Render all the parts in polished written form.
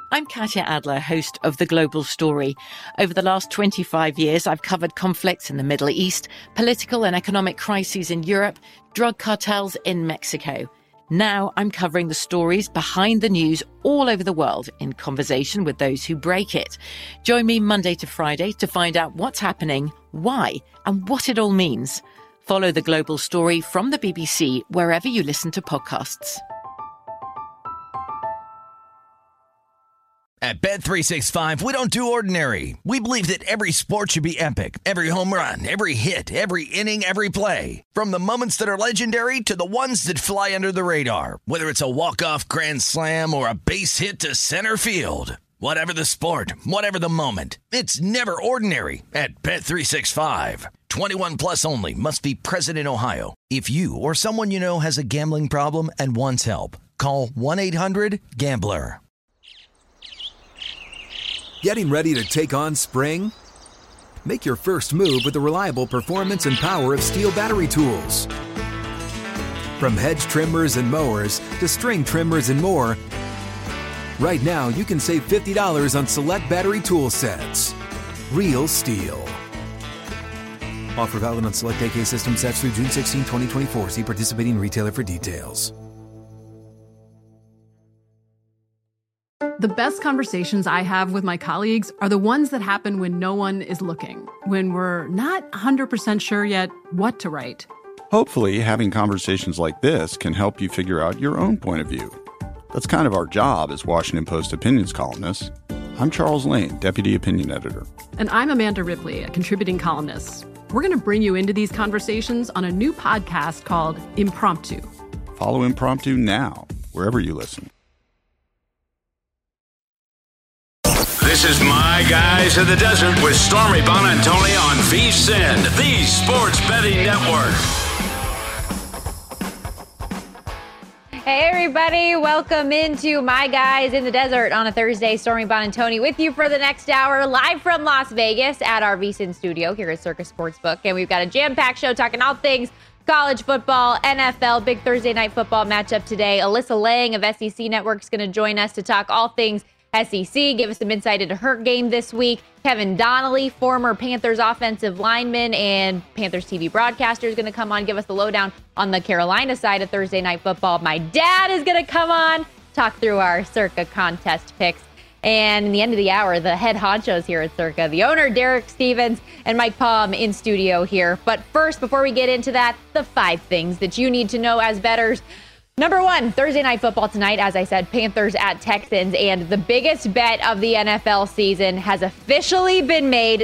I'm Katya Adler, host of The Global Story. Over the last 25 years, I've covered conflicts in the Middle East, political and economic crises in Europe, drug cartels in Mexico. Now I'm covering the stories behind the news all over the world in conversation with those who break it. Join me Monday to Friday to find out what's happening, why, and what it all means. Follow The Global Story from the BBC wherever you listen to podcasts. At Bet365, we don't do ordinary. We believe that every sport should be epic. Every home run, every hit, every inning, every play. From the moments that are legendary to the ones that fly under the radar. Whether it's a walk-off grand slam or a base hit to center field. Whatever the sport, whatever the moment. It's never ordinary at Bet365. 21 plus only. Must be present in Ohio. If you or someone you know has a gambling problem and wants help, call 1-800-GAMBLER. Getting ready to take on spring? Make your first move with the reliable performance and power of Steel battery tools. From hedge trimmers and mowers to string trimmers and more, right now you can save $50 on select battery tool sets. Real Steel. Offer valid on select AK system sets through June 16, 2024. See participating retailer for details. The best conversations I have with my colleagues are the ones that happen when no one is looking, when we're not 100% sure yet what to write. Hopefully, having conversations like this can help you figure out your own point of view. That's kind of our job as Washington Post opinions columnists. I'm Charles Lane, Deputy Opinion Editor. And I'm Amanda Ripley, a contributing columnist. We're going to bring you into these conversations on a new podcast called Impromptu. Follow Impromptu now, wherever you listen. This is My Guys in the Desert with Stormy Buonantony on VSiN, the Sports Betting Network. Hey, everybody. Welcome into My Guys in the Desert on a Thursday. Stormy Buonantony with you for the next hour, live from Las Vegas at our VSiN studio here at Circus Sportsbook. And we've got a jam-packed show talking all things college football, NFL, big Thursday night football matchup today. Alyssa Lang of SEC Network is going to join us to talk all things SEC, give us some insight into her game this week. Kevin Donnelly, former Panthers offensive lineman and Panthers TV broadcaster, is going to come on, give us the lowdown on the Carolina side of Thursday Night Football. My dad is going to come on, talk through our Circa contest picks. And in the end of the hour, the head honchos here at Circa, the owner, Derek Stevens, and Mike Palm in studio here. But first, before we get into that, the 5 things that you need to know as bettors. Number 1, Thursday Night Football tonight, as I said, Panthers at Texans, and the biggest bet of the NFL season has officially been made,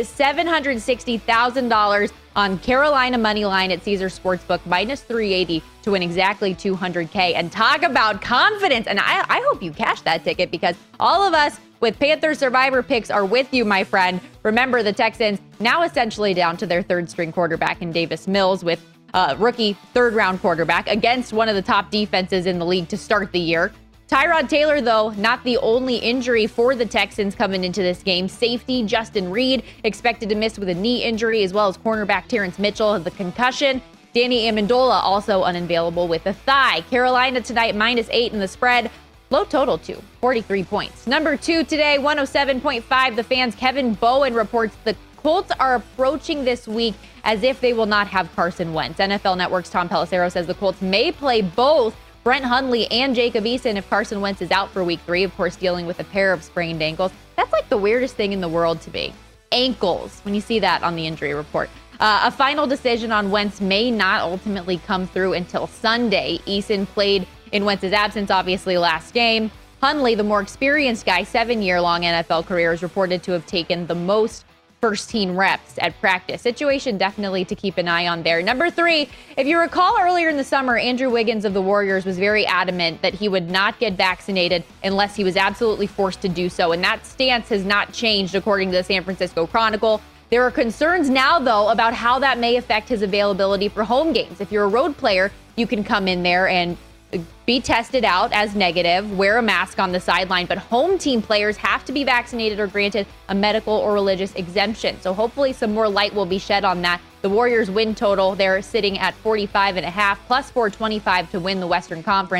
$760,000 on Carolina money line at Caesars Sportsbook, minus 380 to win exactly $200K. And talk about confidence, and I hope you cash that ticket because all of us with Panthers Survivor picks are with you, my friend. Remember, the Texans now essentially down to their third-string quarterback in Davis Mills with rookie third-round quarterback against one of the top defenses in the league to start the year. Tyrod Taylor, though, not the only injury for the Texans coming into this game. Safety Justin Reed expected to miss with a knee injury, as well as cornerback Terrence Mitchell with the concussion. Danny Amendola also unavailable with a thigh. Carolina tonight minus 8 in the spread. Low total too, 43 points. Number 2 today, 107.5. The Fan's Kevin Bowen reports the Colts are approaching this week as if they will not have Carson Wentz. NFL Network's Tom Pelissero says the Colts may play both Brent Hundley and Jacob Eason if Carson Wentz is out for week 3, of course, dealing with a pair of sprained ankles. That's like the weirdest thing in the world to me. Ankles, when you see that on the injury report. A final decision on Wentz may not ultimately come through until Sunday. Eason played in Wentz's absence, obviously, last game. Hundley, the more experienced guy, 7-year-long NFL career, is reported to have taken the most first-team reps at practice. Situation definitely to keep an eye on there. Number 3, if you recall earlier in the summer, Andrew Wiggins of the Warriors was very adamant that he would not get vaccinated unless he was absolutely forced to do so. And that stance has not changed, according to the San Francisco Chronicle. There are concerns now, though, about how that may affect his availability for home games. If you're a road player, you can come in there and be tested out as negative, wear a mask on the sideline, but home team players have to be vaccinated or granted a medical or religious exemption. So hopefully some more light will be shed on that. The Warriors win total, they're sitting at 45.5, plus 425 to win the Western Conference,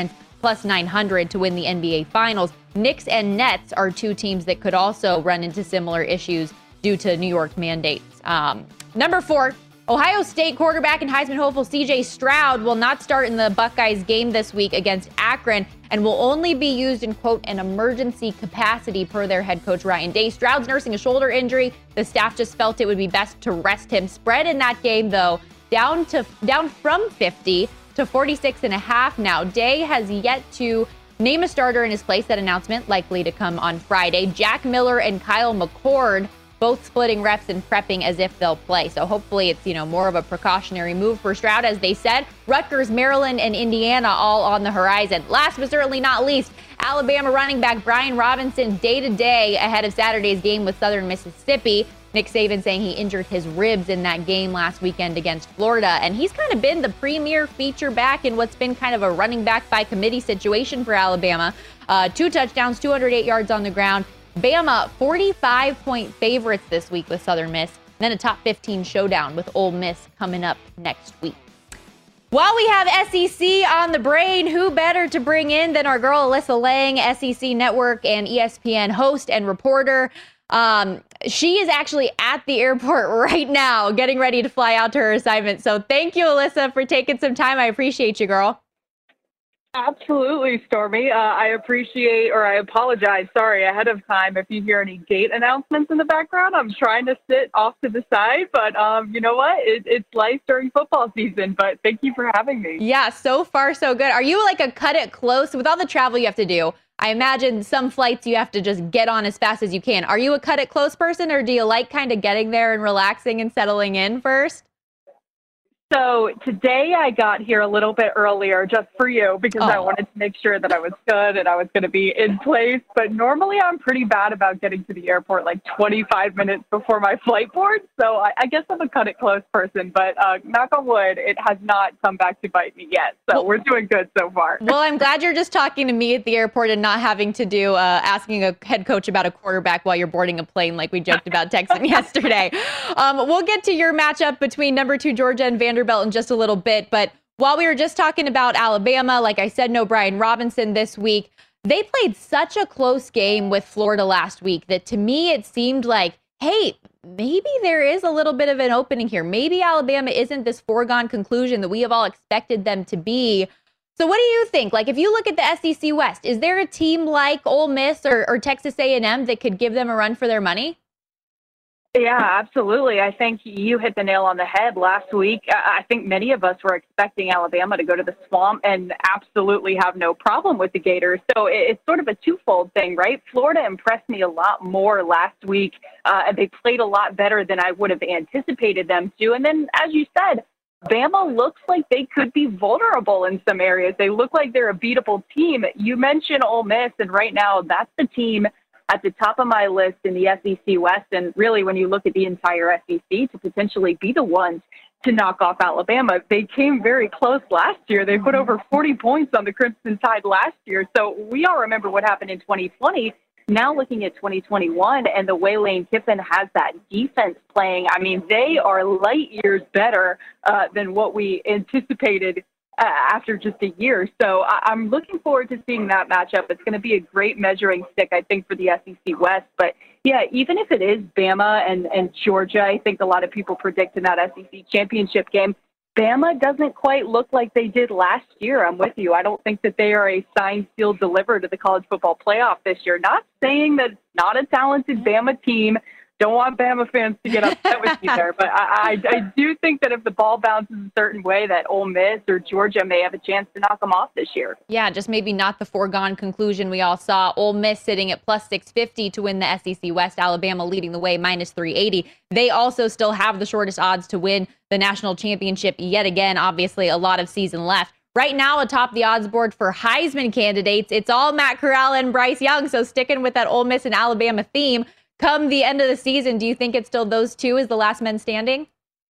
plus 900 to win the NBA Finals. Knicks and Nets are two teams that could also run into similar issues due to New York mandates. Number 4, Ohio State quarterback and Heisman hopeful C.J. Stroud will not start in the Buckeyes game this week against Akron and will only be used in, quote, an emergency capacity per their head coach Ryan Day. Stroud's nursing a shoulder injury. The staff just felt it would be best to rest him. Spread in that game, though, down from 50 to 46.5 now. Day has yet to name a starter in his place. That announcement likely to come on Friday. Jack Miller and Kyle McCord both splitting reps and prepping as if they'll play. So hopefully it's, more of a precautionary move for Stroud, as they said. Rutgers, Maryland, and Indiana all on the horizon. Last but certainly not least, Alabama running back Brian Robinson day-to-day ahead of Saturday's game with Southern Mississippi. Nick Saban saying he injured his ribs in that game last weekend against Florida. And he's kind of been the premier feature back in what's been kind of a running back by committee situation for Alabama. 2 touchdowns, 208 yards on the ground. Bama, 45-point favorites this week with Southern Miss. Then a top 15 showdown with Ole Miss coming up next week. While we have SEC on the brain, who better to bring in than our girl Alyssa Lang, SEC Network and ESPN host and reporter. She is actually at the airport right now, getting ready to fly out to her assignment. So thank you, Alyssa, for taking some time. I appreciate you, girl. Absolutely, Stormy. I apologize, ahead of time if you hear any gate announcements in the background. I'm trying to sit off to the side, but you know what? It's life during football season, but thank you for having me. Yeah, so far so good. Are you like a cut it close? With all the travel you have to do, I imagine some flights you have to just get on as fast as you can. Are you a cut it close person, or do you like kind of getting there and relaxing and settling in first? So today I got here a little bit earlier just for you because I wanted to make sure that I was good and I was going to be in place. But normally I'm pretty bad about getting to the airport like 25 minutes before my flight board. So I guess I'm a cut it close person. But knock on wood, it has not come back to bite me yet. So we're doing good so far. Well, I'm glad you're just talking to me at the airport and not having to do asking a head coach about a quarterback while you're boarding a plane like we joked about texting yesterday. We'll get to your matchup between number 2 Georgia and Vanderbilt in just a little bit. But while we were just talking about Alabama, like I said, no Brian Robinson this week. They played such a close game with Florida last week that to me it seemed like, hey, maybe there is a little bit of an opening here. Maybe Alabama isn't this foregone conclusion that we have all expected them to be. So what do you think? Like, if you look at the SEC West, is there a team like Ole Miss or Texas A&M that could give them a run for their money? Yeah, absolutely. I think you hit the nail on the head last week. I think many of us were expecting Alabama to go to the Swamp and absolutely have no problem with the Gators. So it's sort of a twofold thing, right? Florida impressed me a lot more last week. They played a lot better than I would have anticipated them to. And then, as you said, Bama looks like they could be vulnerable in some areas. They look like they're a beatable team. You mentioned Ole Miss, and right now that's the team at the top of my list in the SEC West, and really when you look at the entire SEC, to potentially be the ones to knock off Alabama. They came very close last year. They put over 40 points on the Crimson Tide last year. So we all remember what happened in 2020. Now looking at 2021 and the way Lane Kiffin has that defense playing, I mean, they are light years better than what we anticipated after just a year. So I'm looking forward to seeing that matchup. It's going to be a great measuring stick, I think, for the SEC West. But yeah, even if it is Bama and Georgia, I think a lot of people predict in that SEC championship game, Bama doesn't quite look like they did last year. I'm with you. I don't think that they are a signed, sealed, delivered to the college football playoff this year. Not saying that it's not a talented Bama team. Don't want Bama fans to get upset with me there, but I do think that if the ball bounces a certain way, that Ole Miss or Georgia may have a chance to knock them off this year. Yeah, just maybe not the foregone conclusion we all saw. Ole Miss sitting at plus 650 to win the SEC West. Alabama leading the way, minus 380. They also still have the shortest odds to win the national championship yet again. Obviously, a lot of season left. Right now, atop the odds board for Heisman candidates, it's all Matt Corral and Bryce Young. So sticking with that Ole Miss and Alabama theme, come the end of the season, do you think it's still those two as the last men standing?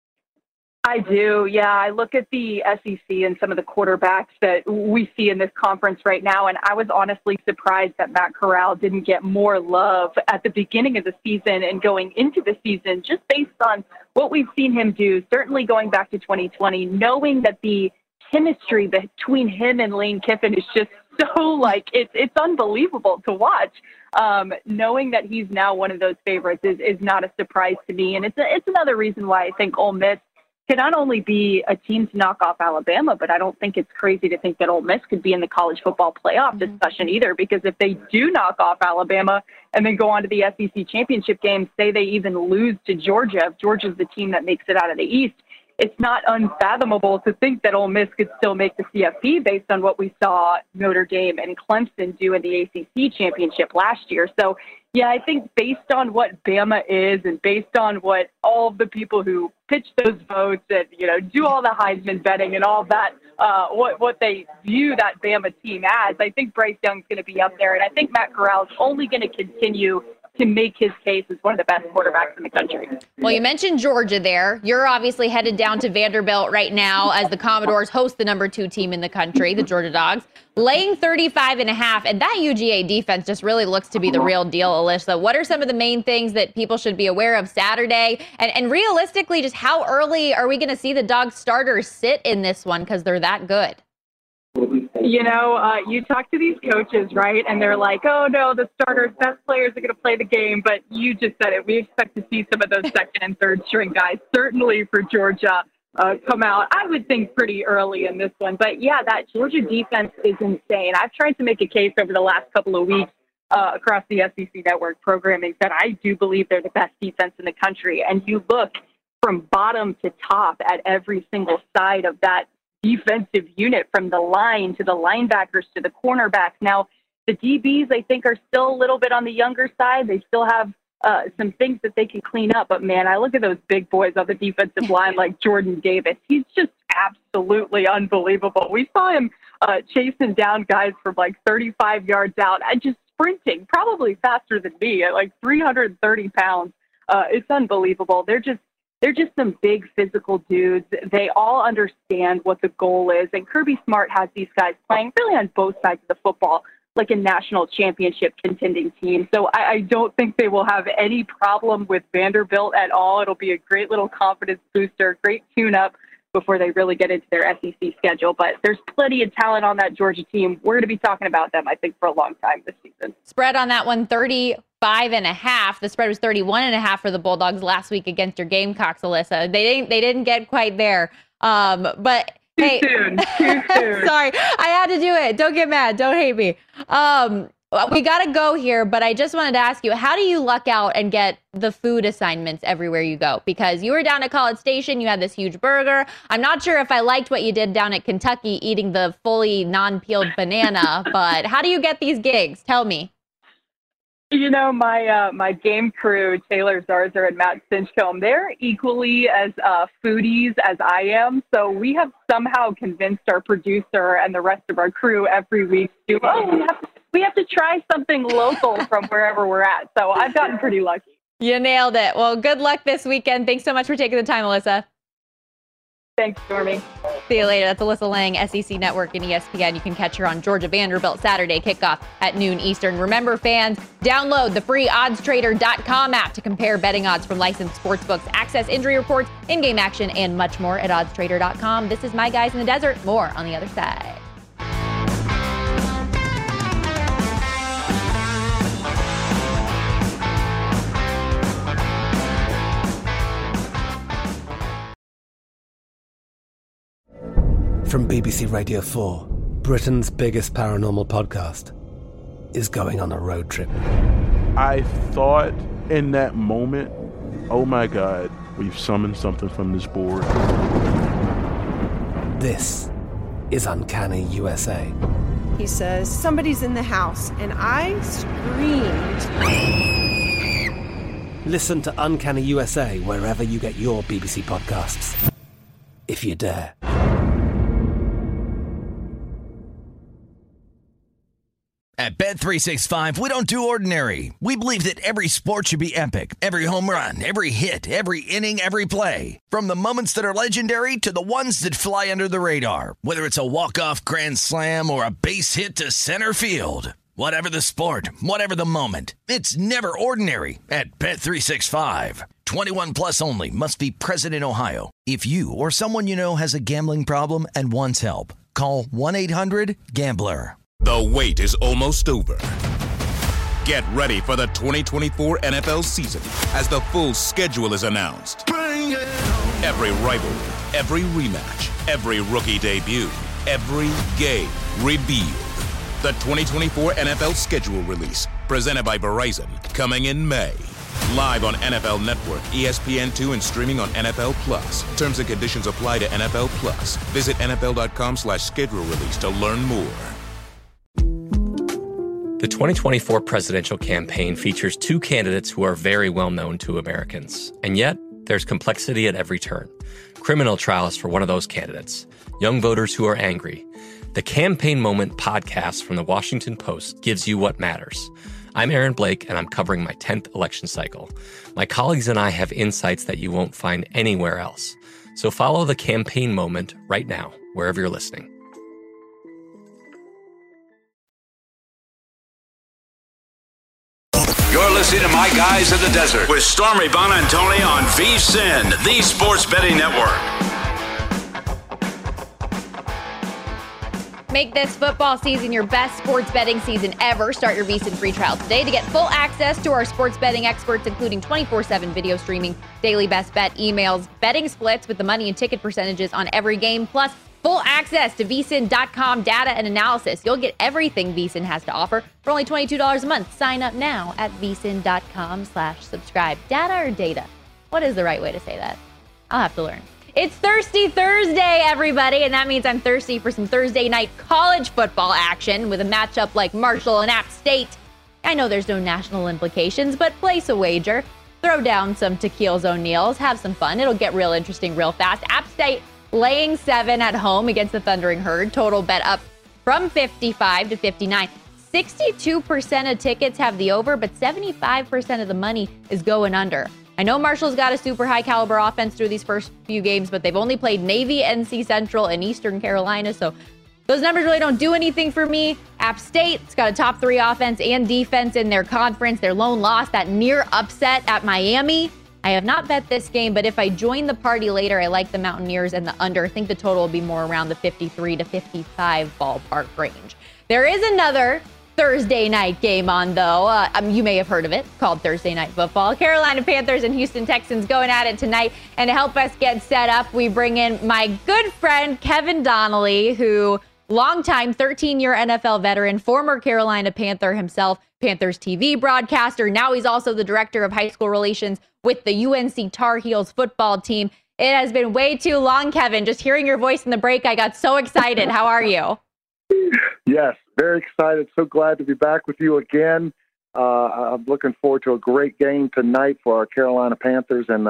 I do, yeah. I look at the SEC and some of the quarterbacks that we see in this conference right now, and I was honestly surprised that Matt Corral didn't get more love at the beginning of the season and going into the season, just based on what we've seen him do, certainly going back to 2020, knowing that the chemistry between him and Lane Kiffin is just so like it's unbelievable to watch. Knowing that he's now one of those favorites is not a surprise to me, and it's another reason why I think Ole Miss can not only be a team to knock off Alabama, but I don't think it's crazy to think that Ole Miss could be in the college football playoff discussion either, because if they do knock off Alabama and then go on to the SEC championship game, say they even lose to Georgia, if Georgia's the team that makes it out of the East, it's not unfathomable to think that Ole Miss could still make the CFP based on what we saw Notre Dame and Clemson do in the ACC championship last year. So, yeah, I think based on what Bama is and based on what all of the people who pitch those votes and, do all the Heisman betting and all that, what they view that Bama team as, I think Bryce Young's going to be up there. And I think Matt Corral's only going to continue to make his case as one of the best quarterbacks in the country. Well, you mentioned Georgia there. You're obviously headed down to Vanderbilt right now as the Commodores host the number 2 team in the country, the Georgia Dogs, laying 35.5. And that UGA defense just really looks to be the real deal, Alyssa. What are some of the main things that people should be aware of Saturday? And realistically, just how early are we going to see the Dogs starters sit in this one, because they're that good? You talk to these coaches, right? And they're like, oh, no, the starters, best players are going to play the game. But you just said it. We expect to see some of those second and third string guys, certainly for Georgia, come out, I would think, pretty early in this one. But, yeah, that Georgia defense is insane. I've tried to make a case over the last couple of weeks across the SEC Network programming that I do believe they're the best defense in the country. And you look from bottom to top at every single side of that defensive unit, from the line to the linebackers to the cornerbacks. Now, the DBs, I think, are still a little bit on the younger side. They still have some things that they can clean up. But, man, I look at those big boys on the defensive line like Jordan Davis. He's just absolutely unbelievable. We saw him chasing down guys from like 35 yards out and just sprinting, probably faster than me at like 330 pounds. It's unbelievable. They're just some big physical dudes. They all understand what the goal is. And Kirby Smart has these guys playing really on both sides of the football, like a national championship contending team. So I don't think they will have any problem with Vanderbilt at all. It'll be a great little confidence booster, great tune-up before they really get into their SEC schedule. But there's plenty of talent on that Georgia team. We're going to be talking about them, I think, for a long time this season. Spread on that one, 35.5. The spread was 31.5 for the Bulldogs last week against your Gamecocks, Alyssa. They didn't get quite there. But hey, too soon. Sorry, I had to do it. Don't get mad. Don't hate me. We got to go here, but I just wanted to ask you, how do you luck out and get the food assignments everywhere you go? Because you were down at College Station, you had this huge burger. I'm not sure if I liked what you did down at Kentucky eating the fully non-peeled banana, but how do you get these gigs? Tell me. My game crew, Taylor Zarzer and Matt Stinchcomb, they're equally as foodies as I am. So we have somehow convinced our producer and the rest of our crew every week to, we have to try something local from wherever we're at. So I've gotten pretty lucky. You nailed it. Well, good luck this weekend. Thanks so much for taking the time, Alyssa. Thanks, Stormy. See you later. That's Alyssa Lang, SEC Network and ESPN. You can catch her on Georgia Vanderbilt Saturday kickoff at noon Eastern. Remember, fans, download the free oddstrader.com app to compare betting odds from licensed sportsbooks, access injury reports, in-game action, and much more at oddstrader.com. This is My Guys in the Desert. More on the other side. From BBC Radio 4, Britain's biggest paranormal podcast is going on a road trip. I thought in that moment, oh my God, we've summoned something from this board. This is Uncanny USA. He says, somebody's in the house, and I screamed. Listen to Uncanny USA wherever you get your BBC podcasts, if you dare. At Bet365, we don't do ordinary. We believe that every sport should be epic. Every home run, every hit, every inning, every play. From the moments that are legendary to the ones that fly under the radar. Whether it's a walk-off grand slam or a base hit to center field. Whatever the sport, whatever the moment. It's never ordinary at Bet365. 21 plus only. Must be present in Ohio. If you or someone you know has a gambling problem and wants help, call 1-800-GAMBLER. The wait is almost over. Get ready for the 2024 NFL season as the full schedule is announced. Every rivalry, every rematch, every rookie debut, every game revealed. The 2024 NFL schedule release, presented by Verizon, coming in May. Live on NFL Network, ESPN2, and streaming on NFL Plus. Terms and conditions apply to NFL Plus. Visit NFL.com/schedule release to learn more. The 2024 presidential campaign features two candidates who are very well known to Americans. And yet, there's complexity at every turn. Criminal trials for one of those candidates. Young voters who are angry. The Campaign Moment podcast from the Washington Post gives you what matters. I'm Aaron Blake, and I'm covering my 10th election cycle. My colleagues and I have insights that you won't find anywhere else. So follow The Campaign Moment right now, wherever you're listening. You're listening to My Guys in the Desert with Stormy Bonantoni on VSiN, the Sports Betting Network. Make this football season your best sports betting season ever. Start your VSiN free trial today to get full access to our sports betting experts, including 24/7 video streaming, daily best bet emails, betting splits with the money and ticket percentages on every game, plus full access to VSiN.com data and analysis. You'll get everything VSiN has to offer for only $22 a month. Sign up now at VSiN.com/subscribe. Data or data? What is the right way to say that? I'll have to learn. It's Thirsty Thursday, everybody, and that means I'm thirsty for some Thursday night college football action with a matchup like Marshall and App State. I know there's no national implications, but place a wager. Throw down some Tequils O'Neills. Have some fun. It'll get real interesting real fast. App State laying 7 at home against the Thundering Herd. Total bet up from 55 to 59. 62% of tickets have the over, but 75% of the money is going under. I know Marshall's got a super high caliber offense through these first few games, but they've only played Navy, NC Central, and Eastern Carolina, so those numbers really don't do anything for me. App State's got a top 3 offense and defense in their conference. Their lone loss, that near upset at Miami. I have not bet this game, but if I join the party later, I like the Mountaineers and the under. I think the total will be more around the 53 to 55 ballpark range. There is another Thursday night game on, though. You may have heard of it, called Thursday Night Football. Carolina Panthers and Houston Texans going at it tonight. And to help us get set up, we bring in my good friend, Kevin Donnelly, who longtime 13-year NFL veteran, former Carolina Panther himself, Panthers TV broadcaster. Now he's also the director of high school relations with the UNC Tar Heels football team. It has been way too long, Kevin. Just hearing your voice in the break, I got so excited. How are you? Yes, very excited. So glad to be back with you again. I'm looking forward to a great game tonight for our Carolina Panthers. And,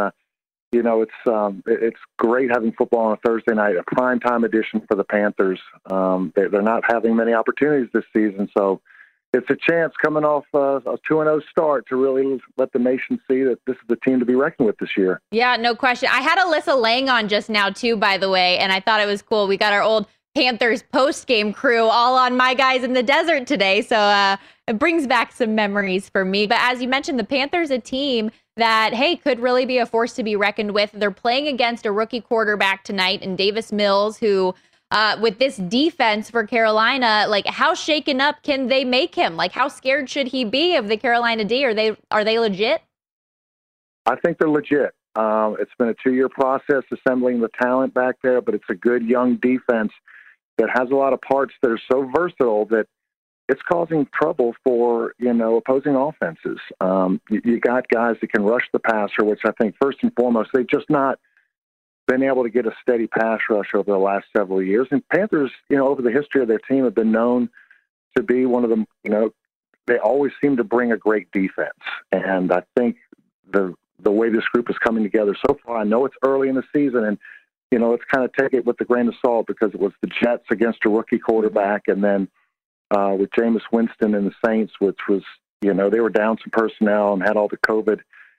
it's great having football on a Thursday night, a primetime edition for the Panthers. They're not having many opportunities this season, so it's a chance coming off a 2-0 start to really let the nation see that this is the team to be reckoned with this year. Yeah, no question. I had Alyssa Lang on just now, too, by the way, and I thought it was cool. We got our old Panthers post-game crew all on My Guys in the Desert today, so it brings back some memories for me. But as you mentioned, the Panthers, a team that, hey, could really be a force to be reckoned with. They're playing against a rookie quarterback tonight in Davis Mills, who with this defense for Carolina, like, how shaken up can they make him? Like, how scared should he be of the Carolina D? Are they legit? I think they're legit. It's been a 2-year process assembling the talent back there, but it's a good young defense that has a lot of parts that are so versatile that it's causing trouble for, opposing offenses. You got guys that can rush the passer, which I think first and foremost, they've just not been able to get a steady pass rush over the last several years. And Panthers, over the history of their team have been known to be one of them, they always seem to bring a great defense. And I think the way this group is coming together so far, I know it's early in the season and, let's kind of take it with a grain of salt because it was the Jets against a rookie quarterback. And then with Jameis Winston and the Saints, which was, they were down some personnel and had all the COVID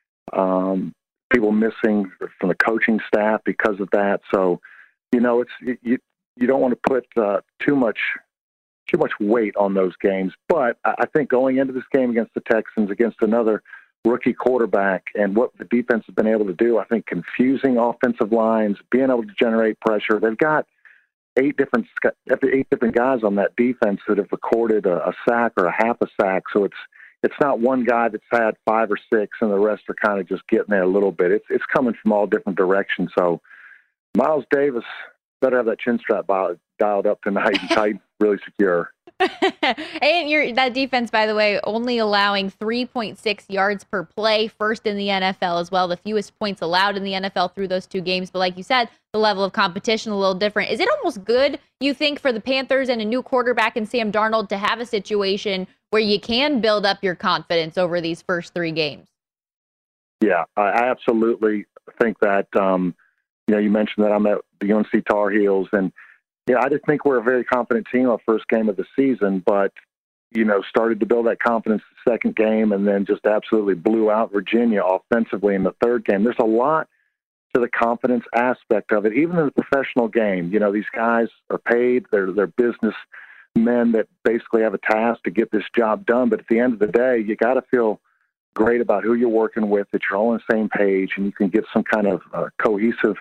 people missing from the coaching staff because of that. So, it's you don't want to put too much weight on those games. But I think going into this game against the Texans, against another rookie quarterback, and what the defense has been able to do, I think confusing offensive lines, being able to generate pressure. They've got 8 different guys on that defense that have recorded a sack or a half a sack. So it's not one guy that's had 5 or 6 and the rest are kind of just getting there a little bit. It's coming from all different directions. So Miles Davis better have that chin strap dialed up tonight and tight, really secure. And that defense, by the way, only allowing 3.6 yards per play, first in the NFL as well, the fewest points allowed in the NFL through those 2 games. But like you said, the level of competition a little different. Is it almost good, you think, for the Panthers and a new quarterback in Sam Darnold to have a situation where you can build up your confidence over these first 3 games? Yeah, I absolutely think that. You mentioned that I'm at the UNC Tar Heels, and I just think we're a very confident team our first game of the season, but, started to build that confidence the second game and then just absolutely blew out Virginia offensively in the third game. There's a lot to the confidence aspect of it, even in the professional game. These guys are paid. They're businessmen that basically have a task to get this job done. But at the end of the day, you got to feel great about who you're working with, that you're all on the same page, and you can get some kind of cohesive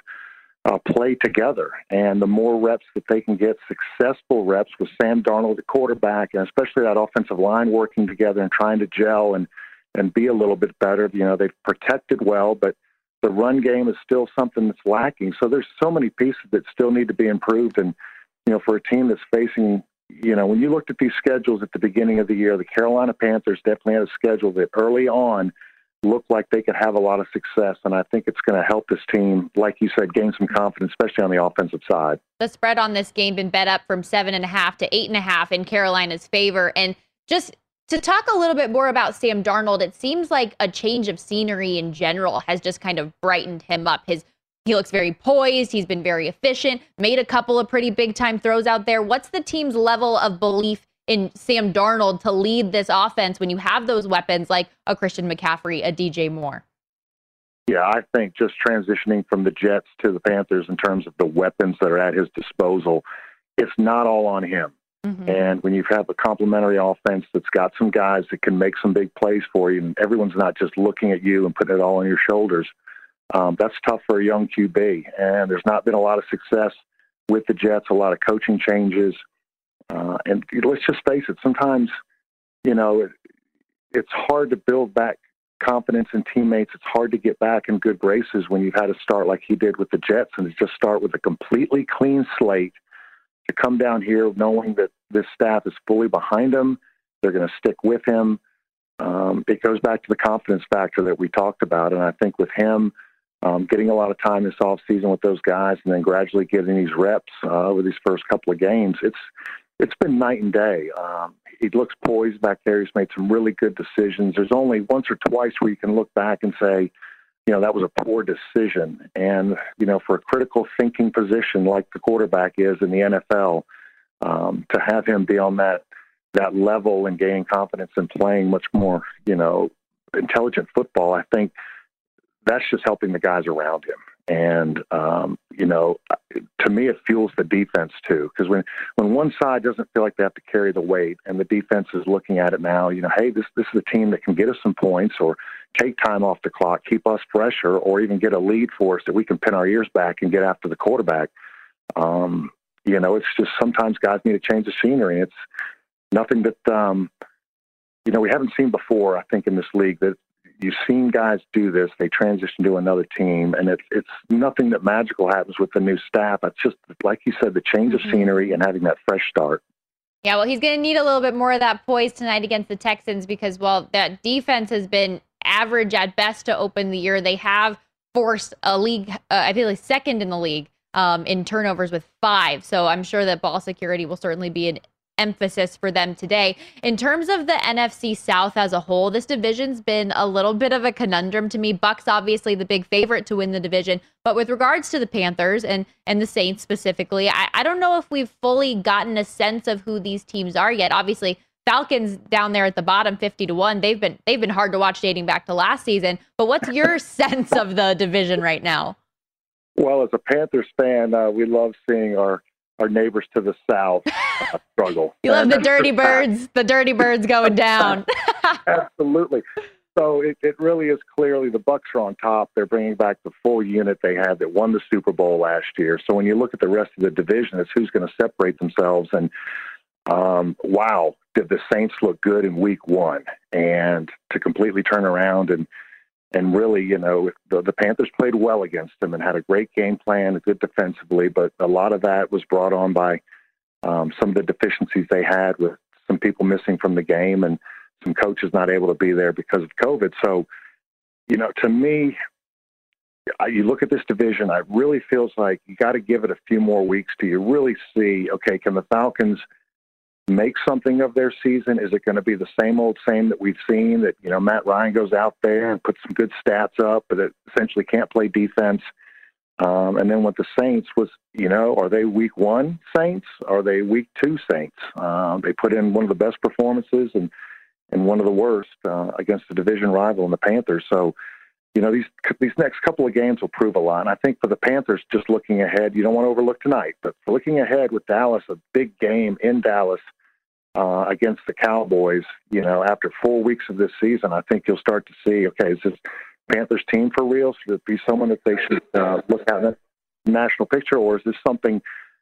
play together. And the more reps that they can get, successful reps with Sam Darnold, the quarterback, and especially that offensive line working together and trying to gel and be a little bit better. They've protected well, but the run game is still something that's lacking. So there's so many pieces that still need to be improved. And, for a team that's facing, when you looked at these schedules at the beginning of the year, the Carolina Panthers definitely had a schedule that early on looked like they could have a lot of success. And I think it's going to help this team, like you said, gain some confidence, especially on the offensive side. The spread on this game been bet up from 7.5 to 8.5 in Carolina's favor. And just to talk a little bit more about Sam Darnold, it seems like a change of scenery in general has just kind of brightened him up. He looks very poised. He's been very efficient, made a couple of pretty big time throws out there. What's the team's level of belief in Sam Darnold to lead this offense when you have those weapons like a Christian McCaffrey, a DJ Moore? Yeah, I think just transitioning from the Jets to the Panthers in terms of the weapons that are at his disposal, it's not all on him. Mm-hmm. And when you have a complementary offense that's got some guys that can make some big plays for you, and everyone's not just looking at you and putting it all on your shoulders, that's tough for a young QB. And there's not been a lot of success with the Jets, a lot of coaching changes. And let's just face it, sometimes, it's hard to build back confidence in teammates. It's hard to get back in good graces when you've had to start like he did with the Jets and to just start with a completely clean slate, to come down here knowing that this staff is fully behind him. They're going to stick with him. It goes back to the confidence factor that we talked about. And I think with him getting a lot of time this offseason with those guys and then gradually getting these reps over these first couple of games, it's been night and day. He looks poised back there. He's made some really good decisions. There's only once or twice where you can look back and say, that was a poor decision. And, for a critical thinking position like the quarterback is in the NFL, to have him be on that level and gain confidence and playing much more, intelligent football, I think that's just helping the guys around him. And, to me, it fuels the defense too. Because when one side doesn't feel like they have to carry the weight and the defense is looking at it now, hey, this is a team that can get us some points or take time off the clock, keep us fresher, or even get a lead for us that we can pin our ears back and get after the quarterback. It's just sometimes guys need to change the scenery. It's nothing that, we haven't seen before, I think, in this league, that you've seen guys do this. They transition to another team, and it's nothing that magical happens with the new staff. It's just, like you said, the change of scenery and having that fresh start. Yeah, well, he's going to need a little bit more of that poise tonight against the Texans because, that defense has been average at best to open the year. They have forced a league, I feel like second in the league in turnovers with 5. So I'm sure that ball security will certainly be an emphasis for them today. In terms of the NFC South as a whole, this division's been a little bit of a conundrum to me. Bucs obviously the big favorite to win the division, but with regards to the Panthers and the Saints specifically, I don't know if we've fully gotten a sense of who these teams are yet. Obviously, Falcons down there at the bottom, 50-1. They've been hard to watch dating back to last season. But what's your sense of the division right now? Well, as a Panthers fan, we love seeing our neighbors to the south struggle. You love the Dirty Birds going down. Absolutely. So it really is clearly the Bucs are on top. They're bringing back the full unit they had that won the Super Bowl last year. So when you look at the rest of the division, it's who's going to separate themselves. And wow, did the Saints look good in week 1, and to completely turn around and really, the Panthers played well against them and had a great game plan, good defensively, but a lot of that was brought on by some of the deficiencies they had with some people missing from the game and some coaches not able to be there because of COVID. So, to me, you look at this division, it really feels like you got to give it a few more weeks till you really see, okay, can the Falcons make something of their season? Is it going to be the same old same that we've seen, that, Matt Ryan goes out there and puts some good stats up, but it essentially can't play defense? And then with the Saints was, are they week 1 Saints? Are they week 2 Saints? They put in one of the best performances and one of the worst against the division rival in the Panthers. So, these next couple of games will prove a lot. And I think for the Panthers, just looking ahead, you don't want to overlook tonight, but for looking ahead with Dallas, a big game in Dallas against the Cowboys, after 4 weeks of this season, I think you'll start to see, okay, is this Panthers team for real? Should it be someone that they should look at in the national picture, or is this something,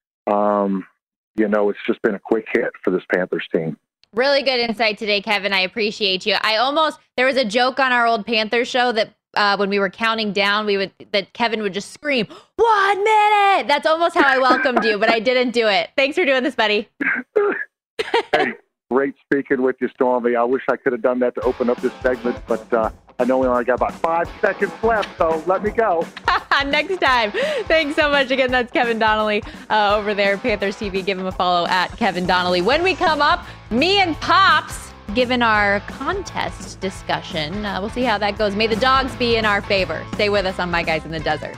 it's just been a quick hit for this Panthers team? Really good insight today, Kevin. I appreciate you. There was a joke on our old Panthers show that when we were counting down, that Kevin would just scream, 1 minute. That's almost how I welcomed you, but I didn't do it. Thanks for doing this, buddy. Hey, great speaking with you, Stormy. I wish I could have done that to open up this segment, but I know we only got about 5 seconds left, so let me go. Next time. Thanks so much. Again, that's Kevin Donnelly over there, Panthers TV. Give him a follow at Kevin Donnelly. When we come up, me and Pops, given our contest discussion, we'll see how that goes. May the dogs be in our favor. Stay with us on My Guys in the Desert.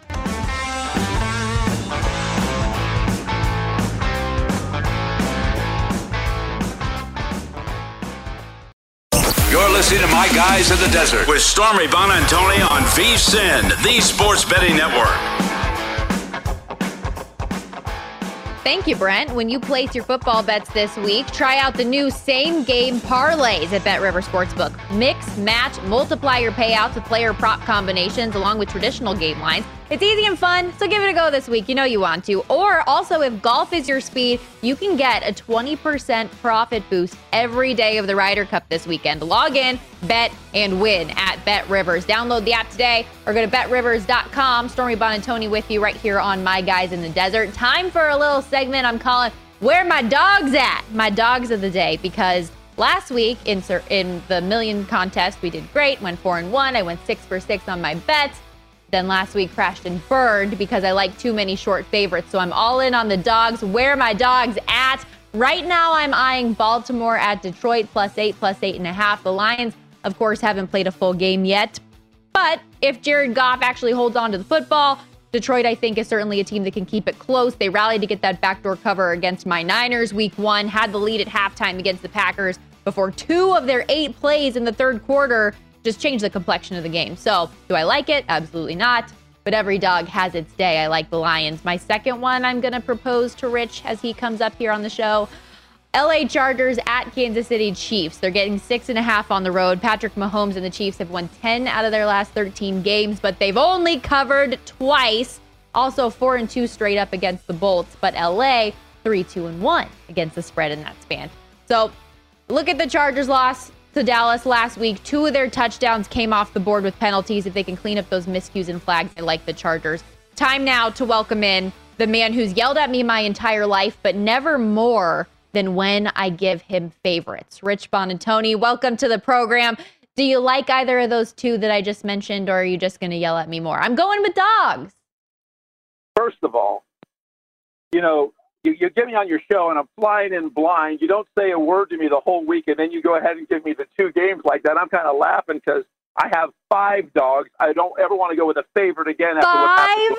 You're listening to My Guys in the Desert with Stormy Bonantoni on VSiN, the Sports Betting Network. Thank you, Brent. When you place your football bets this week, try out the new same-game parlays at BetRivers Sportsbook. Mix, match, multiply your payouts with player prop combinations along with traditional game lines. It's easy and fun, so give it a go this week. You know you want to. Or also, if golf is your speed, you can get a 20% profit boost every day of the Ryder Cup this weekend. Log in, bet, and win at BetRivers. Download the app today or go to BetRivers.com. Stormy Bonantoni with you right here on My Guys in the Desert. Time for a little segment I'm calling Where My Dogs At? My Dogs of the Day, because last week in the Million contest, we did great, went 4-1. I went 6 for 6 on my bets. Then last week crashed and burned because I like too many short favorites. So I'm all in on the dogs. Where my dogs at? Right now I'm eyeing Baltimore at Detroit +8, +8.5. The Lions, of course, haven't played a full game yet. But if Jared Goff actually holds on to the football, Detroit, I think, is certainly a team that can keep it close. They rallied to get that backdoor cover against my Niners week 1, had the lead at halftime against the Packers before 2 of their 8 plays in the third quarter just change the complexion of the game. So, do I like it? Absolutely not. But every dog has its day. I like the Lions. My second one I'm going to propose to Rich as he comes up here on the show. LA Chargers at Kansas City Chiefs. They're getting 6.5 on the road. Patrick Mahomes and the Chiefs have won 10 out of their last 13 games, but they've only covered twice. Also 4-2 straight up against the Bolts, but LA 3-2-1 against the spread in that span. So, look at the Chargers loss to Dallas last week. 2 of their touchdowns came off the board with penalties. If they can clean up those miscues and flags, I like the Chargers. Time now to welcome in the man who's yelled at me my entire life, but never more than when I give him favorites. Rich Bonantoni, welcome to the program. Do you like either of those 2 that I just mentioned, or are you just going to yell at me more? I'm going with dogs. First of all, you get me on your show and I'm flying in blind. You don't say a word to me the whole week, and then you go ahead and give me the 2 games like that. I'm kind of laughing because I have 5 dogs. I don't ever want to go with a favorite again. After 5?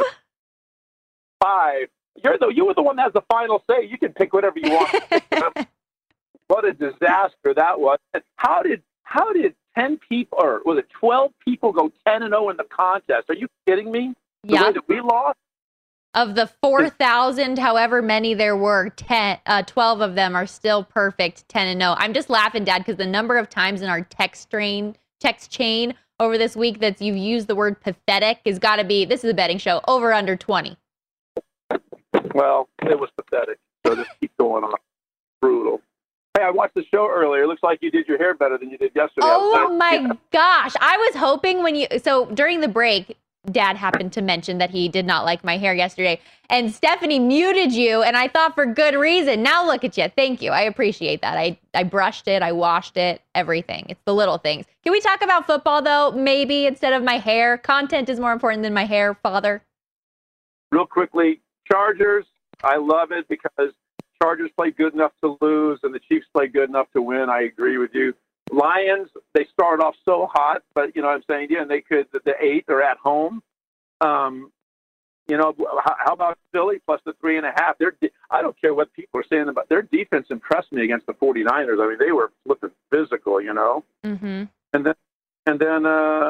5. You were the one that has the final say. You can pick whatever you want. What a disaster that was. How did 10 people, or was it 12 people, go 10-0 in the contest? Are you kidding me? The way that we lost? Of the 4,000, however many there were, 12 of them are still perfect 10-0. I'm just laughing, Dad, because the number of times in our text train text chain over this week that you've used the word pathetic has got to be, this is a betting show, over under 20. Well, it was pathetic. So just keep going on. Brutal. Hey, I watched the show earlier. It looks like you did your hair better than you did yesterday. Oh my gosh. I was hoping so during the break, Dad happened to mention that he did not like my hair yesterday. And Stephanie muted you, and I thought for good reason. Now look at you. Thank you. I appreciate that. I brushed it. I washed it. Everything. It's the little things. Can we talk about football, though? Maybe instead of my hair. Content is more important than my hair, Father. Real quickly, Chargers. I love it because Chargers play good enough to lose, and the Chiefs play good enough to win. I agree with you. Lions, they start off so hot, but you know what I'm saying? Yeah, and they could, the 8 are at home. You know, how about Philly plus the 3.5? I don't care what people are saying about their defense. Impressed me against the 49ers. I mean, they were flipping physical, you know. Mm-hmm. And then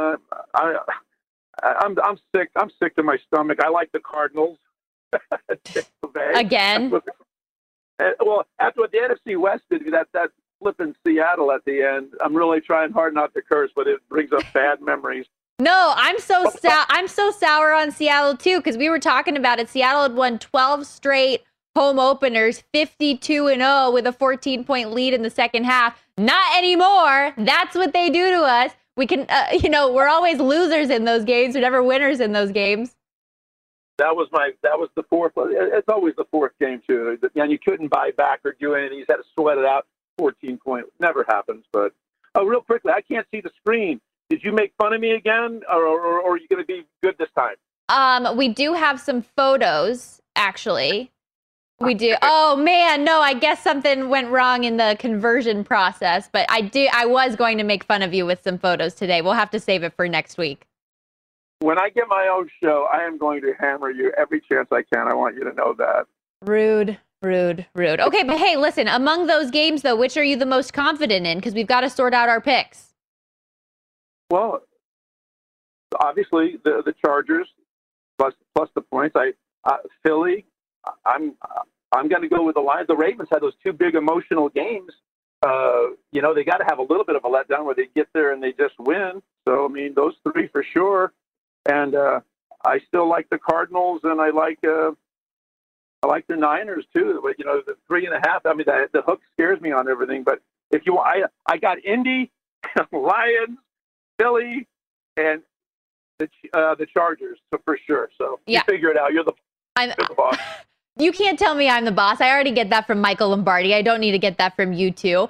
I'm sick. I'm sick to my stomach. I like the Cardinals. Again. Well, after what the NFC West did, that flipping Seattle at the end, I'm really trying hard not to curse, but it brings up bad memories. No, I'm so sour on Seattle too, because we were talking about it. Seattle had won 12 straight home openers, 52-0 with a 14-point lead in the second half. Not anymore. That's what they do to us. We can, we're always losers in those games. We're never winners in those games. That was the fourth. It's always the fourth game too. And you couldn't buy back or do anything. You just had to sweat it out. 14-point never happens. But real quickly, I can't see the screen. Did you make fun of me again, or are you going to be good this time? We do have some photos, actually. We do. Oh man, no, I guess something went wrong in the conversion process. But I was going to make fun of you with some photos today. We'll have to save it for next week. When I get my own show, I am going to hammer you every chance I can. I want you to know that. Rude. Okay, but hey, listen, among those games, though, which are you the most confident in? Because we've got to sort out our picks. Well, obviously, the Chargers plus the points. Philly, I'm going to go with the Lions. The Ravens had those two big emotional games. They got to have a little bit of a letdown where they get there and they just win. So, I mean, those three for sure. And I still like the Cardinals, and I like the Niners too. But the 3.5. I mean, the hook scares me on everything. But if I got Indy, Lions, Philly, and the Chargers, so for sure. So you figure it out. You're the boss. You can't tell me I'm the boss. I already get that from Michael Lombardi. I don't need to get that from you two.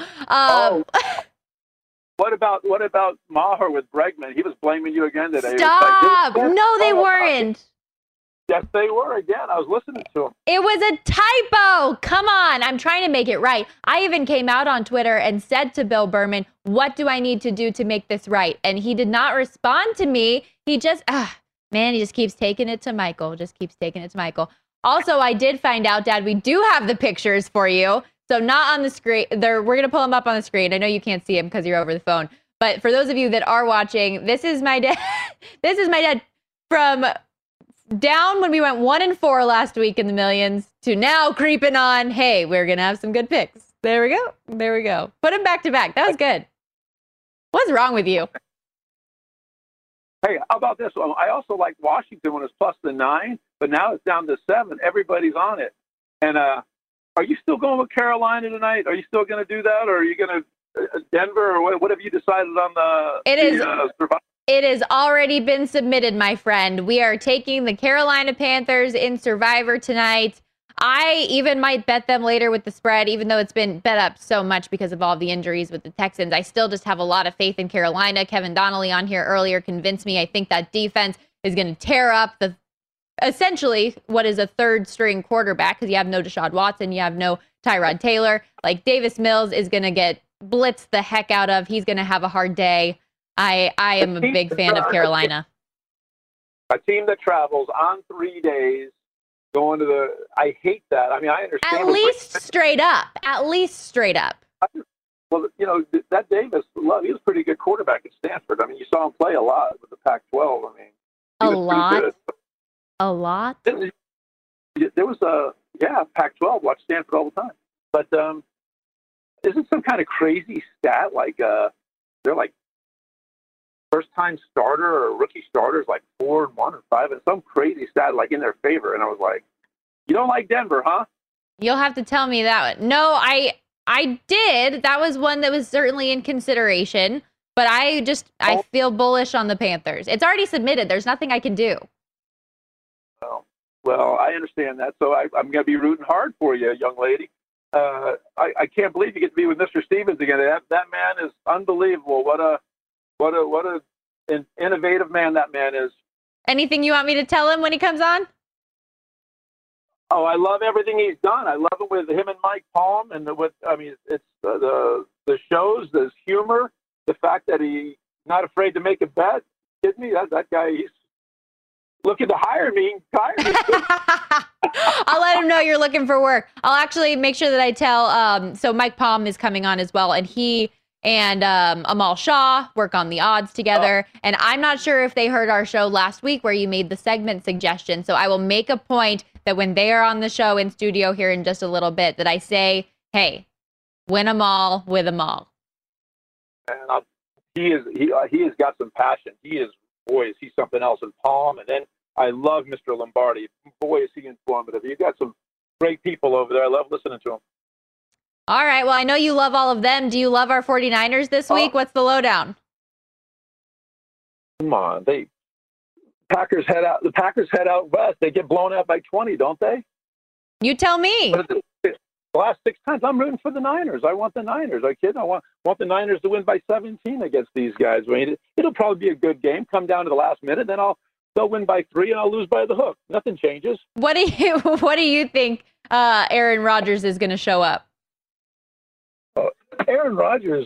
What about Maher with Bregman? He was blaming you again today. Stop! No, they weren't. Yes, they were again. I was listening to him. It was a typo. Come on. I'm trying to make it right. I even came out on Twitter and said to Bill Berman, what do I need to do to make this right? And he did not respond to me. He just, he just keeps taking it to Michael. Also, I did find out, Dad, we do have the pictures for you. So not on the screen. We're going to pull them up on the screen. I know you can't see them because you're over the phone. But for those of you that are watching, this is my dad. This is my dad from down when we went 1-4 last week in the millions to now creeping on. Hey, we're going to have some good picks. There we go. Put them back to back. That was good. What's wrong with you? Hey, how about this one? I also like Washington when it's plus the 9, but now it's down to 7. Everybody's on it. And are you still going with Carolina tonight? Are you still going to do that, or are you going to Denver, or what have you decided on the? It has already been submitted, my friend. We are taking the Carolina Panthers in Survivor tonight. I even might bet them later with the spread, even though it's been bet up so much because of all the injuries with the Texans. I still just have a lot of faith in Carolina. Kevin Donnelly on here earlier convinced me. I think that defense is going to tear up essentially what is a third string quarterback, because you have no Deshaun Watson, you have no Tyrod Taylor. Like, Davis Mills is going to get blitzed the heck out of. He's going to have a hard day. I am a big fan of Carolina. A team that travels on 3 days, going to I hate that. I mean, I understand. At least straight up. Well, that Davis, he was a pretty good quarterback at Stanford. I mean, you saw him play a lot with the Pac-12. I mean, a lot. There was Pac-12. Watch Stanford all the time. But isn't some kind of crazy stat like they're like first-time starter or rookie starters like 4-1 or 5, and some crazy stat like in their favor. And I was like, you don't like Denver, huh? You'll have to tell me that one. No, I did. That was one that was certainly in consideration. But I feel bullish on the Panthers. It's already submitted. There's nothing I can do. Well, I understand that. So I'm going to be rooting hard for you, young lady. I can't believe you get to be with Mr. Stevens again. That man is unbelievable. What an innovative man that man is. Anything you want me to tell him when he comes on? Oh, I love everything he's done. I love it with him and Mike Palm, and it's the shows, the humor, the fact that he's not afraid to make a bet. Kidding me? That guy, he's looking to hire me. I'll let him know you're looking for work. I'll actually make sure that I tell. So Mike Palm is coming on as well, and he and Amal Shaw work on the odds together. Oh. And I'm not sure if they heard our show last week where you made the segment suggestion. So I will make a point that when they are on the show in studio here in just a little bit, that I say, win them all with them all. And he has got some passion. He's something else in Palm. And then I love Mr. Lombardi. Boy, is he informative. You've got some great people over there. I love listening to him. All right. Well, I know you love all of them. Do you love our 49ers this week? What's the lowdown? Come on. The Packers head out west. They get blown out by 20, don't they? You tell me. The last 6 times, I'm rooting for the Niners. I want the Niners. I kid. I want the Niners to win by 17 against these guys. I mean, it'll probably be a good game. Come down to the last minute, then they'll win by 3, and I'll lose by the hook. Nothing changes. What do you think Aaron Rodgers is going to show up? Aaron Rodgers.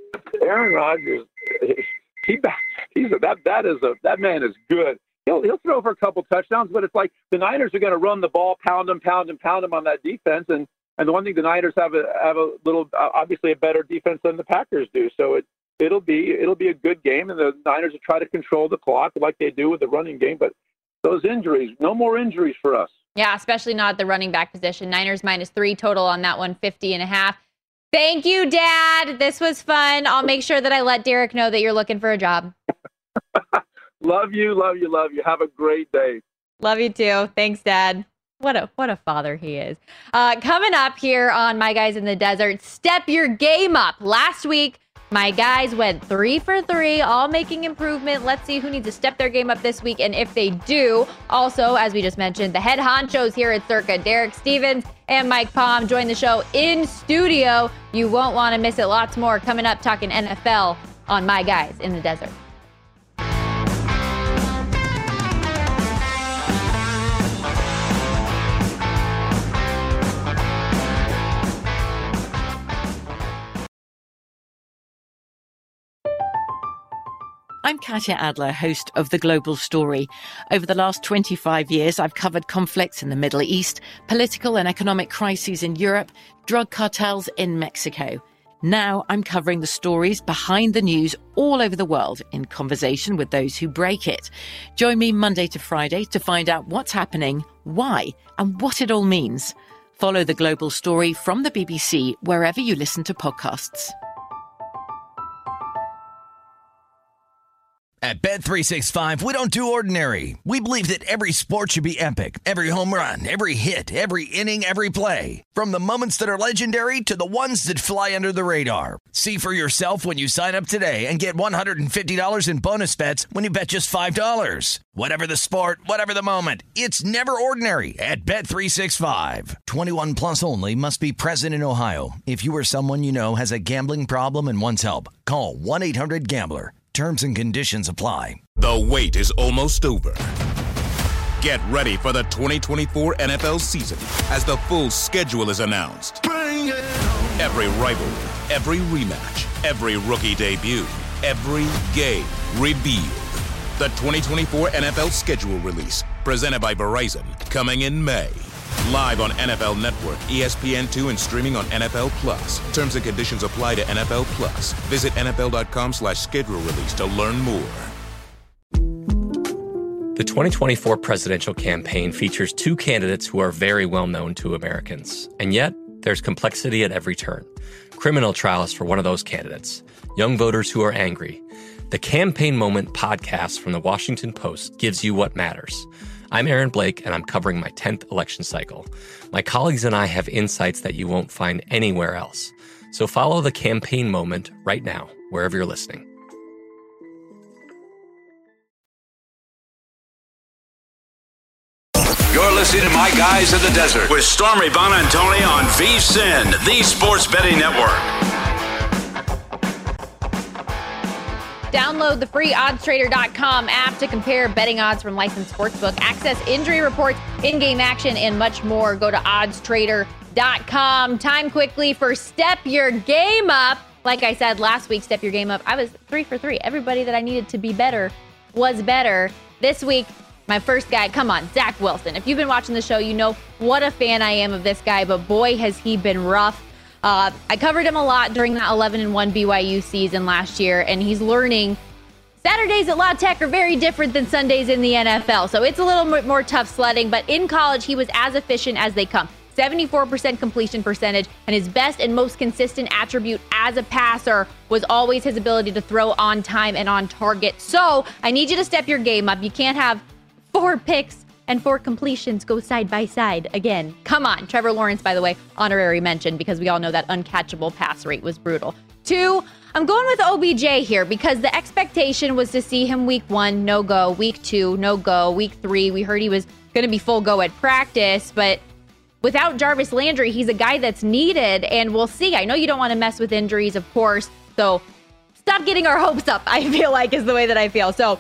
That man is good. He'll throw for a couple touchdowns, but it's like the Niners are going to run the ball, pound him on that defense, and the one thing the Niners have a little, obviously a better defense than the Packers do. So it'll be a good game, and the Niners will try to control the clock like they do with the running game. But those injuries, no more injuries for us. Yeah, especially not at the running back position. Niners -3 total on that one, 50.5. Thank you, Dad. This was fun. I'll make sure that I let Derek know that you're looking for a job. Love you. Have a great day. Love you too. Thanks, Dad. What a father he is. Coming up here on My Guys in the Desert, step your game up. Last week, my guys went 3 for 3, all making improvement. Let's see who needs to step their game up this week, and if they do. Also, as we just mentioned, the head honchos here at Circa, Derek Stevens and Mike Palm, join the show in studio. You won't want to miss it. Lots more coming up, talking NFL on My Guys in the Desert. I'm Katya Adler, host of The Global Story. Over the last 25 years, I've covered conflicts in the Middle East, political and economic crises in Europe, drug cartels in Mexico. Now I'm covering the stories behind the news all over the world in conversation with those who break it. Join me Monday to Friday to find out what's happening, why, and what it all means. Follow The Global Story from the BBC wherever you listen to podcasts. At Bet365, we don't do ordinary. We believe that every sport should be epic. Every home run, every hit, every inning, every play. From the moments that are legendary to the ones that fly under the radar. See for yourself when you sign up today and get $150 in bonus bets when you bet just $5. Whatever the sport, whatever the moment, it's never ordinary at Bet365. 21 plus only. Must be present in Ohio. If you or someone you know has a gambling problem and wants help, call 1-800-GAMBLER. Terms and conditions apply. The wait is almost over. Get ready for the 2024 NFL season as the full schedule is announced. Bring it on. Every rivalry, every rematch, every rookie debut, every game revealed. The 2024 NFL schedule release, presented by Verizon, coming in May. Live on NFL Network, ESPN2, and streaming on NFL Plus. Terms and conditions apply to NFL Plus. Visit NFL.com/schedule release to learn more. The 2024 presidential campaign features 2 candidates who are very well known to Americans. And yet, there's complexity at every turn. Criminal trials for one of those candidates. Young voters who are angry. The Campaign Moment podcast from the Washington Post gives you what matters. I'm Aaron Blake, and I'm covering my 10th election cycle. My colleagues and I have insights that you won't find anywhere else. So follow The Campaign Moment right now, wherever you're listening. You're listening to My Guys in the Desert with Stormy Bonantoni on VSiN, the Sports Betting Network. Download the free oddstrader.com app to compare betting odds from licensed sportsbook, access injury reports, in-game action, and much more. Go to oddstrader.com. Time quickly for Step Your Game Up. Like I said last week, Step Your Game Up, I was 3 for 3. Everybody that I needed to be better was better. This week, my first guy, come on, Zach Wilson. If you've been watching the show, you know what a fan I am of this guy, but boy, has he been rough. I covered him a lot during that 11-1 BYU season last year, and he's learning Saturdays at La Tech are very different than Sundays in the NFL. So it's a little bit more tough sledding, but in college, he was as efficient as they come. 74% completion percentage, and his best and most consistent attribute as a passer was always his ability to throw on time and on target. So I need you to step your game up. You can't have 4 picks and 4 completions go side by side again. Come on. Trevor Lawrence, by the way, honorary mention, because we all know that uncatchable pass rate was brutal. 2, I'm going with OBJ here because the expectation was to see him week 1, no go. Week 2, no go. Week 3, we heard he was going to be full go at practice, but without Jarvis Landry, he's a guy that's needed, and we'll see. I know you don't want to mess with injuries, of course, so stop getting our hopes up, I feel like, is the way that I feel. So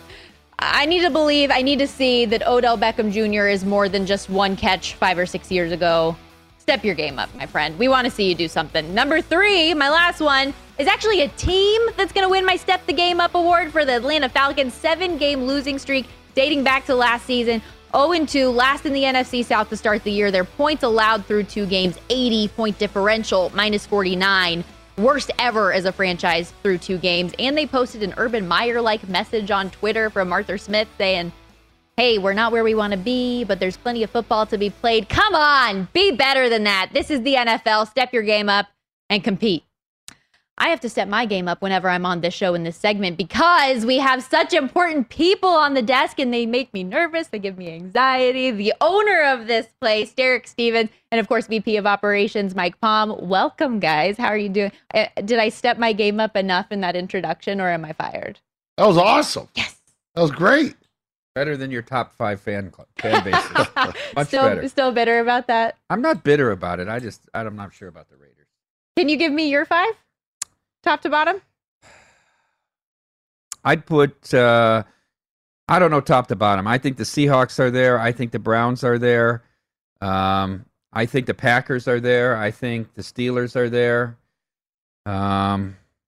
I need to believe, I need to see that Odell Beckham Jr. is more than just one catch 5 or 6 years ago. Step your game up, my friend. We want to see you do something. Number 3, my last one, is actually a team that's going to win my Step the Game Up award for the Atlanta Falcons. 7-game losing streak dating back to last season. 0-2, last in the NFC South to start the year. Their points allowed through 2 games, 80-point differential, minus 49. Worst ever as a franchise through 2 games. And they posted an Urban Meyer-like message on Twitter from Arthur Smith saying, hey, we're not where we want to be, but there's plenty of football to be played. Come on, be better than that. This is the NFL. Step your game up and compete. I have to step my game up whenever I'm on this show in this segment because we have such important people on the desk and they make me nervous. They give me anxiety. The owner of this place, Derek Stevens, and of course, VP of Operations, Mike Palm. Welcome, guys. How are you doing? Did I step my game up enough in that introduction or am I fired? That was awesome. Yes. That was great. Better than your top 5 fan bases. Much better. Still bitter about that? I'm not bitter about it. I'm not sure about the Raiders. Can you give me your 5? Top to bottom? I'd put, I don't know, top to bottom. I think the Seahawks are there. I think the Browns are there. I think the Packers are there. I think the Steelers are there. So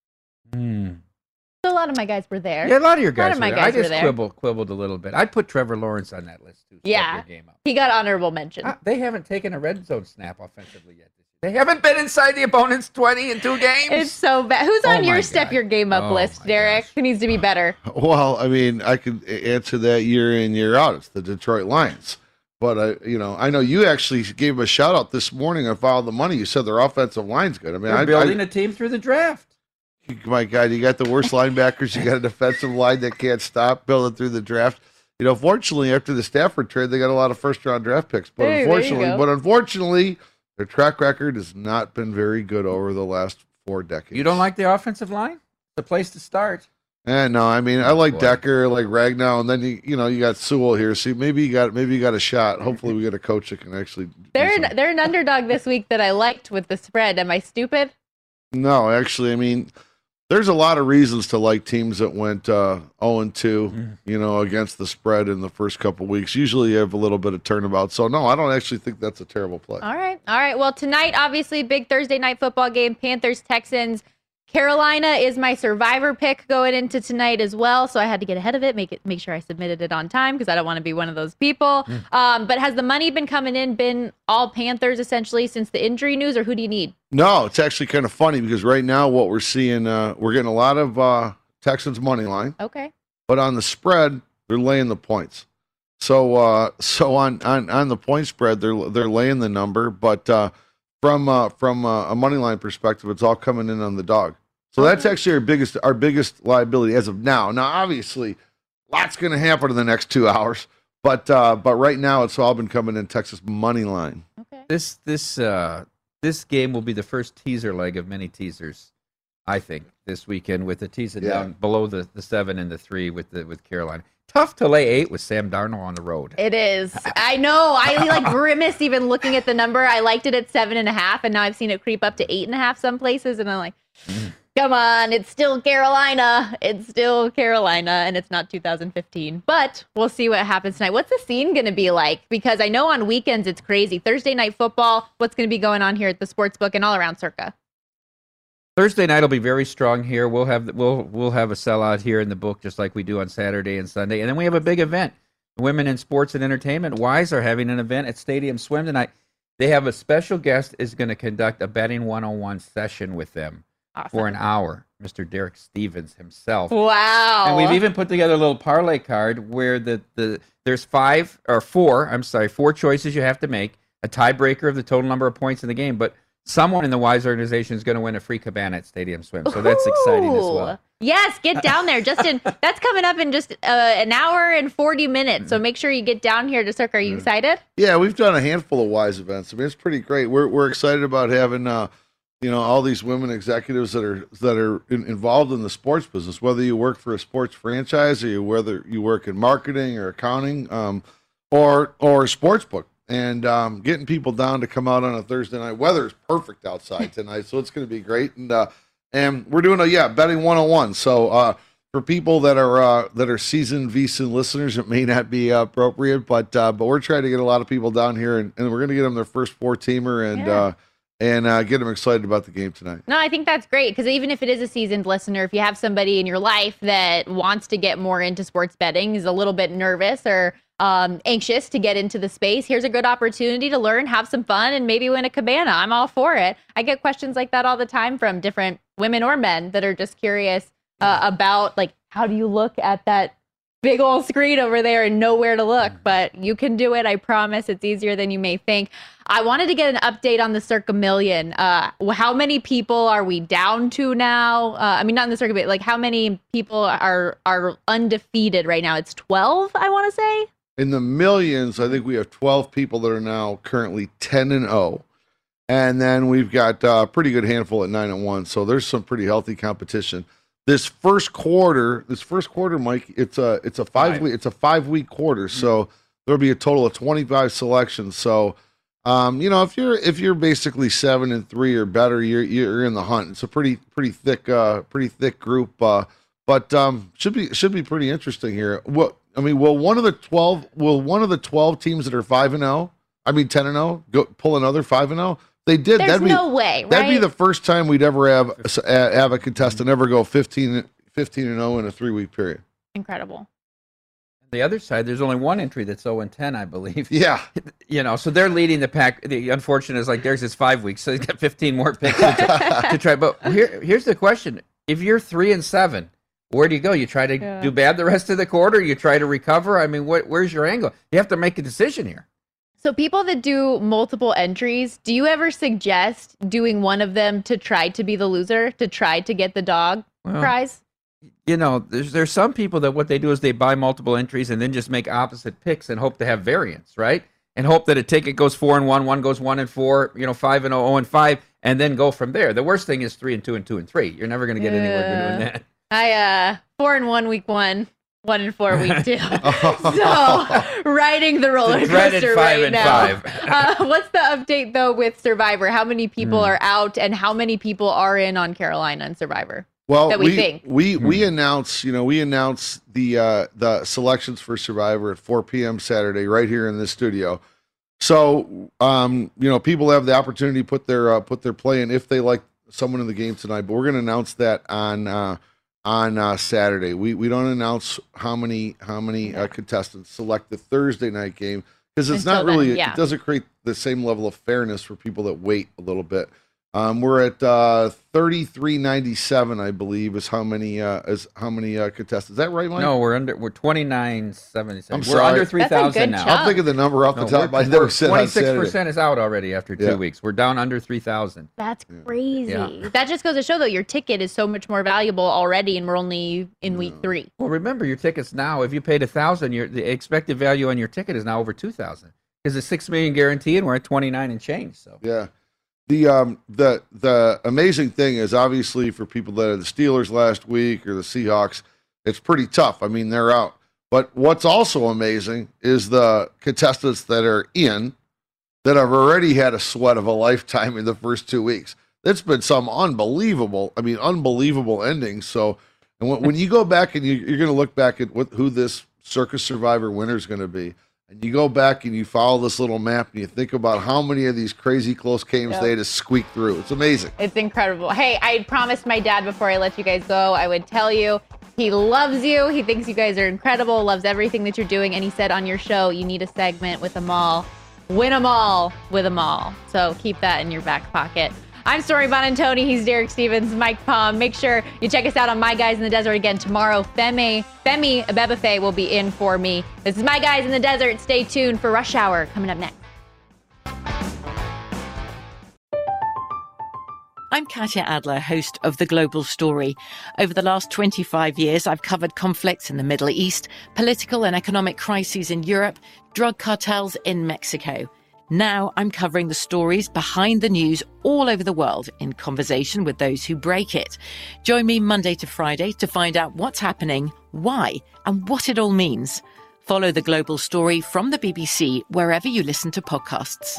a lot of my guys were there. Yeah, a lot of your guys were there. I just quibbled a little bit. I'd put Trevor Lawrence on that list, too. Yeah, he got honorable mention. They haven't taken a red zone snap offensively yet. They haven't been inside the opponent's 20 in 2 games. It's so bad. Who's on your Step Your Game Up list, Derek? Who needs to be better? Well, I mean, I could answer that year in, year out. It's the Detroit Lions. But, I know you actually gave a shout-out this morning on Follow the Money. You said their offensive line's good. I mean, they're building a team through the draft. My God, you got the worst linebackers. You got a defensive line that can't stop building through the draft. Fortunately, after the Stafford trade, they got a lot of first-round draft picks. But unfortunately, their track record has not been very good over the last 4 decades. You don't like the offensive line? The place to start. No, I mean, I like Decker, I like Ragnow, and then you got Sewell here. See, maybe you got a shot. Hopefully, we get a coach that can actually. They're an underdog this week that I liked with the spread. Am I stupid? No, actually, I mean, there's a lot of reasons to like teams that went 0-2, against the spread in the first couple weeks. Usually, you have a little bit of turnabout. So, no, I don't actually think that's a terrible play. All right. Well, tonight, obviously, big Thursday night football game, Panthers-Texans. Carolina is my survivor pick going into tonight as well, so I had to get ahead of it, make sure I submitted it on time because I don't want to be one of those people. But has the money been coming in, been all Panthers essentially since the injury news, or who do you need? No, it's actually kind of funny because right now what we're seeing, we're getting a lot of Texans money line. Okay. But on the spread, they're laying the points. So on the point spread, they're laying the number, but from a money line perspective, it's all coming in on the dog. So that's actually our biggest liability as of now. Now, obviously, lots going to happen in the next 2 hours, but right now it's all been coming in Texas money line. Okay. This game will be the first teaser leg of many teasers, I think, this weekend with the teaser down below the 7 and the 3 with Carolina. Tough to lay 8 with Sam Darnold on the road. It is. I know. I grimaced even looking at the number. I liked it at 7.5, and now I've seen it creep up to 8.5 some places, and I'm like, come on, it's still Carolina. It's still Carolina, and it's not 2015. But we'll see what happens tonight. What's the scene going to be like? Because I know on weekends it's crazy. Thursday night football, what's going to be going on here at the Sportsbook and all around Circa? Thursday night will be very strong here. We'll have a sellout here in the book, just like we do on Saturday and Sunday. And then we have a big event. Women in Sports and Entertainment, WISE, are having an event at Stadium Swim tonight. They have a special guest is going to conduct a betting 101 session with them for an hour. Mr. Derek Stevens himself. Wow. And we've even put together a little parlay card where there's four choices you have to make, a tiebreaker of the total number of points in the game, but someone in the WISE organization is going to win a free cabana at Stadium Swim. So that's exciting as well. Yes, get down there. Justin, that's coming up in just an hour and 40 minutes. So make sure you get down here to Circa. Are you excited? Yeah, we've done a handful of WISE events. I mean, it's pretty great. We're excited about having all these women executives that are involved in the sports business, whether you work for a sports franchise or whether you work in marketing or accounting or a sports book. And getting people down to come out on a Thursday night. Weather is perfect outside tonight, so it's going to be great. And we're doing betting 101. So for people that are seasoned VSiN listeners, it may not be appropriate, but we're trying to get a lot of people down here, and we're going to get them their first 4-teamer and get them excited about the game tonight. No, I think that's great, because even if it is a seasoned listener, if you have somebody in your life that wants to get more into sports betting, is a little bit nervous or anxious to get into the space, here's a good opportunity to learn, have some fun, and maybe win a cabana. I'm all for it. I get questions like that all the time from different women or men that are just curious about, like, how do you look at that big old screen over there and know where to look? But you can do it. I promise. It's easier than you may think. I wanted to get an update on the Circa Million. How many people are we down to now? I mean, not in the Circa, but like how many people are undefeated right now? It's 12, I want to say. In the millions, I think we have 12 people that are now currently 10-0. And then we've got a pretty good handful at 9-1. So there's some pretty healthy competition. This first quarter, Mike, it's a 5-week quarter. So there'll be a total of 25 selections. So, if you're basically 7-3 or better, you're in the hunt. It's a pretty thick group. But should be pretty interesting here. Will one of the 12 teams that are 5-0, 10-0, go pull another 5-0? They did. There's no way, right? That'd be the first time we'd ever have a contestant ever go 15-0 in a 3-week period. Incredible. On the other side, there's only one entry that's 0-10, I believe. Yeah. So they're leading the pack. The unfortunate is, like, theirs is 5 weeks, so he's got 15 more picks to try. But here's the question: if you're 3-7, where do you go? You try to do bad the rest of the quarter? You try to recover? I mean, where's your angle? You have to make a decision here. So people that do multiple entries, do you ever suggest doing one of them to try to be the loser, to try to get the dog prize? There's some people that what they do is they buy multiple entries and then just make opposite picks and hope to have variance, right? And hope that a ticket goes 4-1, one goes 1-4, 5-0, 0-5, and then go from there. The worst thing is 3-2 and 2-3. You're never going to get anywhere doing that. I 4-1 week 1. 1-4 week 2. So riding the roller coaster right now. What's the update though with Survivor? How many people are out, and how many people are in on Carolina and Survivor? Well, that we announce the selections for Survivor at 4 p.m. Saturday right here in this studio. So people have the opportunity to put their play in if they like someone in the game tonight. But we're going to announce that on Saturday. We don't announce how many contestants select the Thursday night game, because it's not really it doesn't create the same level of fairness for people that wait a little bit. We're at 3397, I believe, is how many contests. Is that right, Mike? No, we're 2976. I'm We're sorry. under 3,000 now. I'll think of the number off the top. I never said 26% is out already after 2 weeks. We're down under 3,000. That's crazy. Yeah. That just goes to show, though, your ticket is so much more valuable already, and we're only in week 3. Well, remember, your tickets now, if you paid $1,000, the expected value on your ticket is now over $2,000 because it's $6 million guarantee, and we're at 29 and change. So yeah. The amazing thing is, obviously, for people that are the Steelers last week or the Seahawks, it's pretty tough. I mean, they're out. But what's also amazing is the contestants that are in that have already had a sweat of a lifetime in the first 2 weeks. It's been some unbelievable endings. So and when you go back and you're going to look back at who this Circus Survivor winner is going to be, and you go back and you follow this little map and you think about how many of these crazy close games they had to squeak through. It's amazing. It's incredible. Hey, I promised my dad before I let you guys go, I would tell you he loves you. He thinks you guys are incredible, loves everything that you're doing. And he said on your show, you need a segment with them all. Win them all with them all. So keep that in your back pocket. I'm Stormy Buonantony. He's Derek Stevens, Mike Palm. Make sure you check us out on My Guys in the Desert again tomorrow. Femi Abebefe will be in for me. This is My Guys in the Desert. Stay tuned for Rush Hour coming up next. I'm Katya Adler, host of The Global Story. Over the last 25 years, I've covered conflicts in the Middle East, political and economic crises in Europe, drug cartels in Mexico. Now I'm covering the stories behind the news all over the world in conversation with those who break it. Join me Monday to Friday to find out what's happening, why, and what it all means. Follow The Global Story from the BBC wherever you listen to podcasts.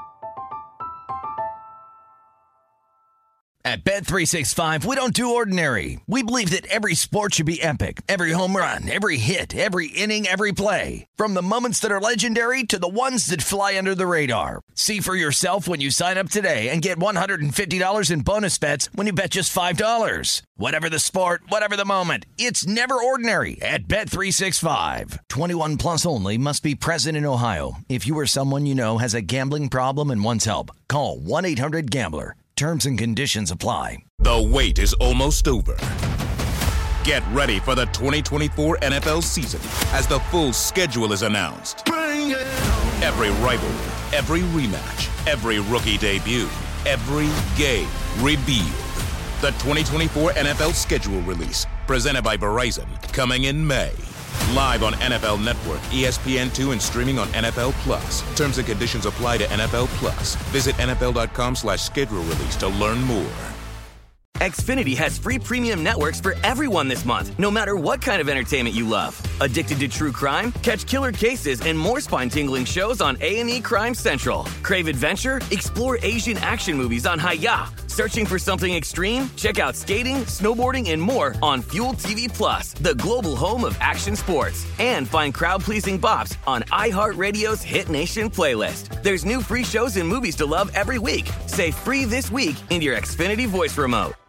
At Bet365, we don't do ordinary. We believe that every sport should be epic. Every home run, every hit, every inning, every play. From the moments that are legendary to the ones that fly under the radar. See for yourself when you sign up today and get $150 in bonus bets when you bet just $5. Whatever the sport, whatever the moment, it's never ordinary at Bet365. 21 plus only. Must be present in Ohio. If you or someone you know has a gambling problem and wants help, call 1-800-GAMBLER. Terms and conditions apply. The wait is almost over. Get ready for the 2024 NFL season as the full schedule is announced. Every rivalry, every rematch, every rookie debut, every game revealed. The 2024 NFL schedule release, presented by Verizon, coming in May. Live on NFL Network, ESPN2, and streaming on NFL Plus. Terms and conditions apply to NFL Plus. Visit NFL.com/schedule release to learn more. Xfinity has free premium networks for everyone this month, no matter what kind of entertainment you love. Addicted to true crime? Catch killer cases and more spine-tingling shows on A&E Crime Central. Crave adventure? Explore Asian action movies on Hi-YAH. Searching for something extreme? Check out skating, snowboarding, and more on Fuel TV Plus, the global home of action sports. And find crowd-pleasing bops on iHeartRadio's Hit Nation playlist. There's new free shows and movies to love every week. Say free this week in your Xfinity voice remote.